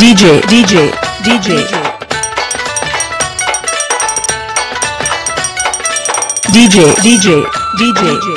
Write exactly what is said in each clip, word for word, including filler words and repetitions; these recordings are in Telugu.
DJ DJ DJ DJ DJ DJ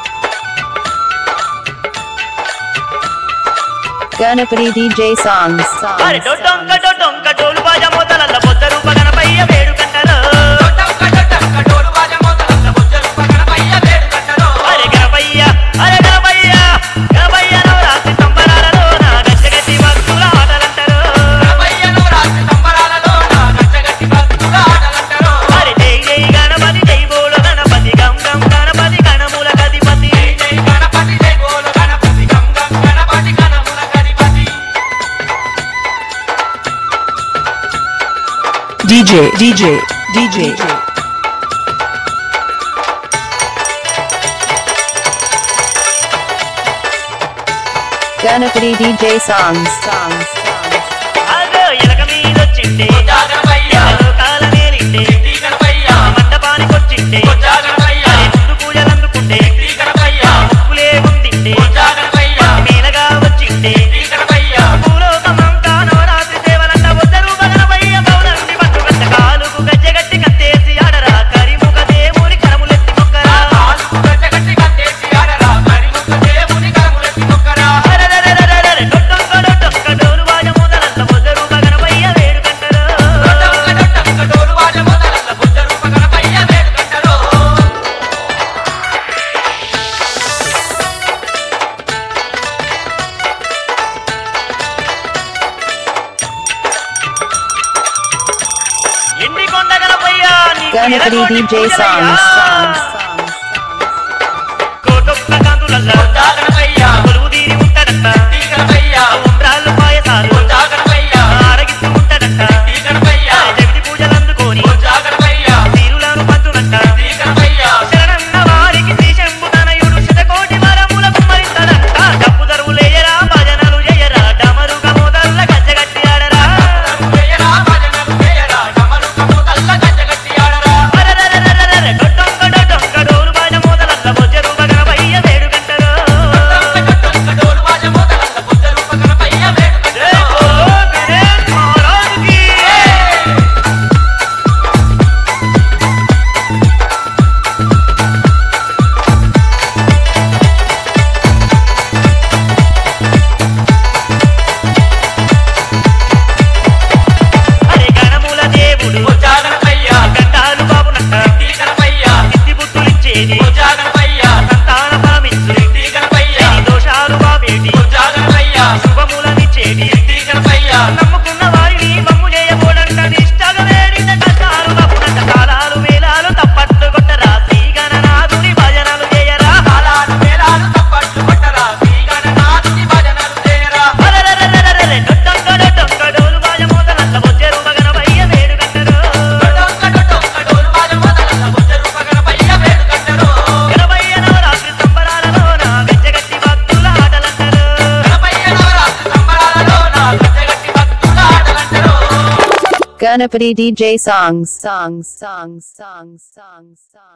Ganapati D J songs. अरे डोंका डोंका डोल बाजा मोदलల్ల బొద్దరు పగనపయ్య వేడు కట్టరు డోంకా డోంకా డోల్ బాజా मोदलల్ల బొద్దరు పగనపయ్య వేడు కట్టరు అరే గణపయ్య అరే గణపయ్య గణపయ్య నవరాత్రి సంబరాలలో నా గచ్చగట్టి భక్తుల ఆటలంటారు గణపయ్య నవరాత్రి సంబరాలలో నా గచ్చగట్టి భక్తుల ఆటలంటారు అరే జై జై గణపతి జై బోలో గణపతి గం గం గణపతి గణముల గదిపతి జై జై గణపతి జై బోలో గణపతి గం గం Ganapati గణముల గదిపతి DJ DJ DJ Ganapati D J songs. songs. అదో ఎలక మీదొచ్చిండే జాగరపయ్య లోకాల నేలిండే గణపయ్య మండపానికొచ్చిండే జాగరపయ్య ముందు పూజలు అందుకుండే గణపయ్య ముక్కులే ఉండిండే జాగరపయ్య మేలగా వచ్చిండే గణపయ్య భూలోకమంతా నవరాత్రి సేవలంట బొద్దరు గణపయ్య పౌర్ణమి పట్టుగట్ట కాలుకు గజ్జగట్టి కత్తేసి ఆడరా కరిముఖ దేవుని కరములెత్తి మొక్కరా కాలుకు గజ్జగట్టి కత్తేసి ఆడరా కరిముఖ దేవుని కరములెత్తి మొక్కరా అరెరెరెరెరెరె డొట్టొక్క డొట్టొక్క డోలు బాజ మొదలల్ల బొద్దరు గణపయ్య వేడు కట్టరు డొట్టొక్క డొట్టొక్క డోలు బాజ మొదలల్ల బొద్దరు గణపయ్య వేడు కట్టరు ఎండి కొండ Ganapayya Ganapati D J songs. songs. కోటొక్క కాంతులల్ల గణపయ్య కొలువు తీరి ఉంటాడట గణపయ్య ఉండ్రాళ్ళు పాయసాలు గణపయ్య ఆరగిస్తూ ఉంటాడట గణపయ్య జగతి పూజలు అందుకొని గణపయ్య తీరులను పంచునట్ట గణపయ్య శరణన్న వారికి శ్రీశంభు తనయుడు శతకోటి వరముల కుమ్మరిస్తాడంట డప్పు దరువులేయరా భజనలు చేయరా డమరుగ మోదల్ల గజ్జగట్టి ఆడరా చేయరా భజనలు చేయరా డమరుగ మోదల్ల గజ్జగట్టి ఆడరా అరెరెరెరెరెరె డొట్టొక్క డొట్టొక్క డోలు బాజ మోదలల్ల బొజ్జరు గణపయ్య వేడు కట్టరు డొట్టొక్క డోలు బాజ మోదలల్ల బొజ్జరు గణపయ్య వేడు కట్టరు ఓ గణేష్ మహారాజ్ కి అరే గణముల దేవుడు గణపయ్య గంటాలు బాబునట్ట గణపయ్య సిద్ధి బుద్ధులిచ్చేది గణపయ్య సంతాన ఫలమిచ్చు గణపయ్య దోషాలు బాబేటి గణపయ్య శుభములనిచ్చేది గణపయ్య నమ్ముకున్న వారిని మమ్ము చేయబోడంట నిష్టగా వేడిన కష్టాలు బాబునంట కాలాలు వేలాలు తప్పట్లు కొట్టరా శ్రీ గణనాథుని భజనలు చేయరా కాలాలు వేలాలు తప్పట్లు కొట్టరా శ్రీ గణనాథుని భజనలు చేయరా అరెరెరెరెరెరె డొట్టొక్క డొట్టొక్క డోలు బాజ మోదలల్ల బొజ్జరు గణపయ్య వేడు కట్టరు డొట్టొక్క డొట్టొక్క డోలు బాజ మోదలల్ల బొజ్జరు గణపయ్య వేడు కట్టరు గణపయ్య నవరాత్రి సంబరాలలో నా గజ్జగట్టి భక్తుల ఆటలంటారు గణపయ్య నవరాత్రి సంబరాలలో నా గజ్జగట్టి భక్తుల ఆటలంటారు Ganapati D J songs. songs. songs. songs. songs. songs.